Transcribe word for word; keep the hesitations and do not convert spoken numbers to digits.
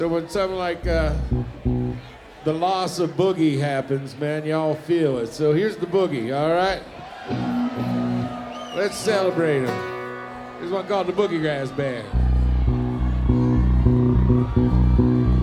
So when something like uh, the loss of Boogie happens, man, y'all feel it. So here's the Boogie, all right? Let's celebrate him. Here's one called the Boogie Grass Band.